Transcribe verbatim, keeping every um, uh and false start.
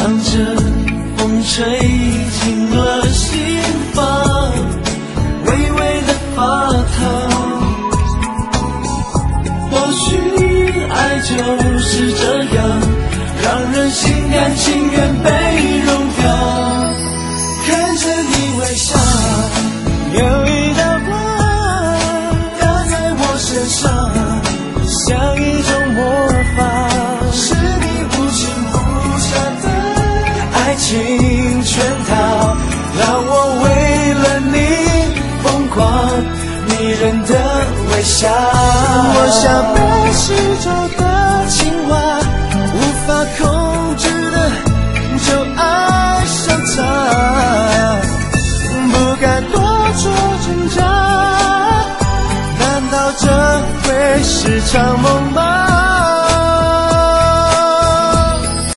让这风吹进了心房，微微的发烫。或许爱就是这样，让人心甘情愿被融掉。看着你微笑， 有一道光打在我身上， 像一种魔法， 是你无情无下的爱情圈套，让我为了你疯狂，迷人的微笑。 我像被施咒的青蛙， 无法控制的就爱上他，不敢多做挣扎，难道这会是场梦吗？